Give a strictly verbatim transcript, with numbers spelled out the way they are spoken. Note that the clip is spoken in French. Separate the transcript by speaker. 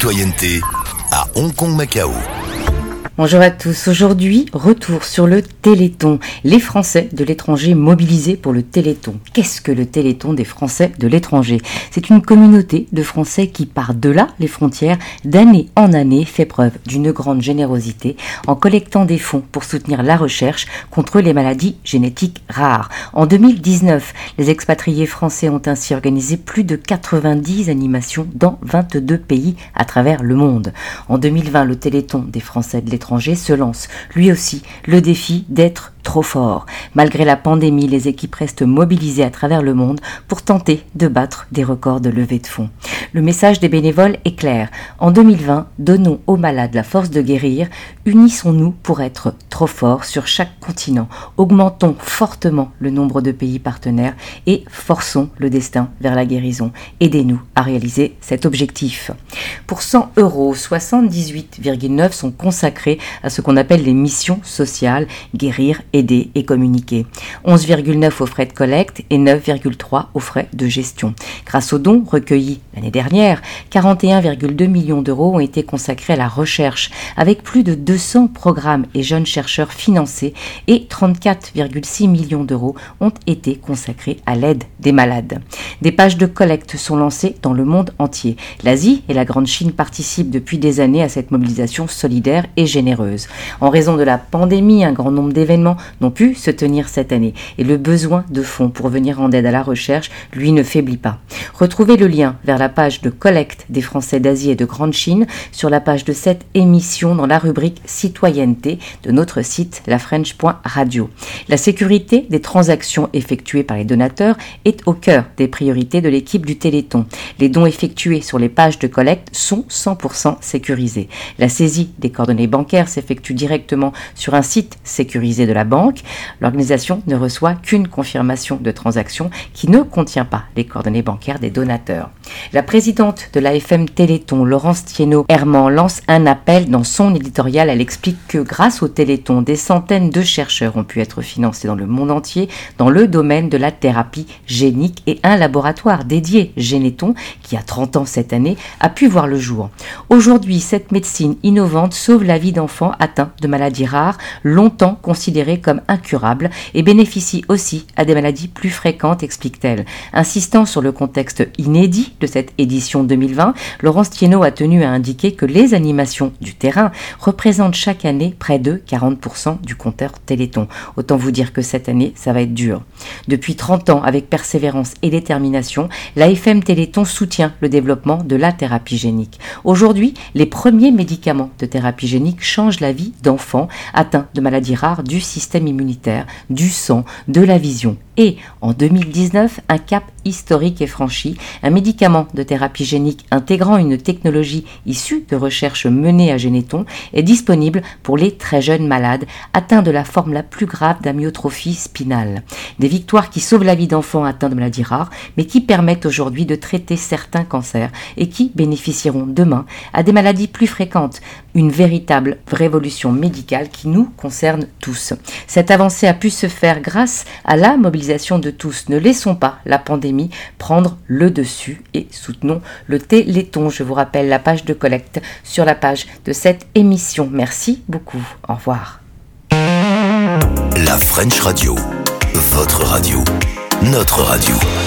Speaker 1: citoyenneté à Hong Kong Macao.
Speaker 2: Bonjour à tous. Aujourd'hui, retour sur le Téléthon. Les Français de l'étranger mobilisés pour le Téléthon. Qu'est-ce que le Téléthon des Français de l'étranger ? C'est une communauté de Français qui, par-delà les frontières, d'année en année, fait preuve d'une grande générosité en collectant des fonds pour soutenir la recherche contre les maladies génétiques rares. En deux mille dix-neuf, les expatriés français ont ainsi organisé plus de quatre-vingt-dix animations dans vingt-deux pays à travers le monde. En deux mille vingt, le Téléthon des Français de l'étranger se lance, lui aussi, le défi d'être trop fort. Malgré la pandémie, les équipes restent mobilisées à travers le monde pour tenter de battre des records de levée de fonds. Le message des bénévoles est clair. En deux mille vingt, donnons aux malades la force de guérir, unissons-nous pour être trop forts sur chaque continent, augmentons fortement le nombre de pays partenaires et forçons le destin vers la guérison. Aidez-nous à réaliser cet objectif. Pour cent euros, soixante-dix-huit virgule neuf sont consacrés à ce qu'on appelle les missions sociales, guérir, aider et communiquer. onze virgule neuf aux frais de collecte et neuf virgule trois aux frais de gestion. Grâce aux dons recueillis l'année dernière, quarante et un virgule deux millions d'euros ont été consacrés à la recherche, avec plus de deux cents programmes et jeunes chercheurs financés et trente-quatre virgule six millions d'euros ont été consacrés à l'aide des malades. Des pages de collecte sont lancées dans le monde entier. L'Asie et la Grande Chine participent depuis des années à cette mobilisation solidaire et généreuse. En raison de la pandémie, un grand nombre d'événements n'ont pu se tenir cette année et le besoin de fonds pour venir en aide à la recherche, lui, ne faiblit pas. Retrouvez le lien vers la page de collecte des Français d'Asie et de Grande Chine sur la page de cette émission dans la rubrique citoyenneté de notre site la french point radio. La sécurité des transactions effectuées par les donateurs est au cœur des priorités de l'équipe du Téléthon. Les dons effectués sur les pages de collecte sont cent pour cent sécurisés. La saisie des coordonnées bancaires s'effectue directement sur un site sécurisé de la banque. L'organisation ne reçoit qu'une confirmation de transaction qui ne contient pas les coordonnées bancaires des donateurs. La présidente de l'A F M Téléthon, Laurence Thiénot-Herman, lance un appel dans son éditorial. Elle explique que grâce au Téléthon, des centaines de chercheurs ont pu être financés dans le monde entier dans le domaine de la thérapie génique et un laboratoire dédié, Généton, qui a trente ans cette année, a pu voir le jour. Aujourd'hui, cette médecine innovante sauve la vie d'enfants atteints de maladies rares, longtemps considérées comme incurables, et bénéficie aussi à des maladies plus fréquentes, explique-t-elle. Insistant sur le contexte inédit de cette édition deux mille vingt, Laurence Thiénot a tenu à indiquer que les animations du terrain représentent chaque année près de quarante pour cent du compteur Téléthon. Autant vous dire que cette année, ça va être dur. Depuis trente ans, avec persévérance et détermination, l'A F M Téléthon soutient le développement de la thérapie génique. Aujourd'hui, les premiers médicaments de thérapie génique changent la vie d'enfants atteints de maladies rares du système immunitaire, du sang, de la vision. Et en deux mille dix-neuf, un cap historique est franchi. Un médicament de thérapie génique intégrant une technologie issue de recherches menées à Généton est disponible pour les très jeunes malades atteints de la forme la plus grave d'amyotrophie spinale. Des victoires qui sauvent la vie d'enfants atteints de maladies rares, mais qui permettent aujourd'hui de traiter certains cancers et qui bénéficieront demain à des maladies plus fréquentes. Une véritable révolution médicale qui nous concerne tous. Cette avancée a pu se faire grâce à la mobilisation de tous. Ne laissons pas la pandémie prendre le dessus et soutenons le Téléthon. Je vous rappelle la page de collecte sur la page de cette émission. Merci beaucoup. Au revoir.
Speaker 1: La French Radio, votre radio, notre radio.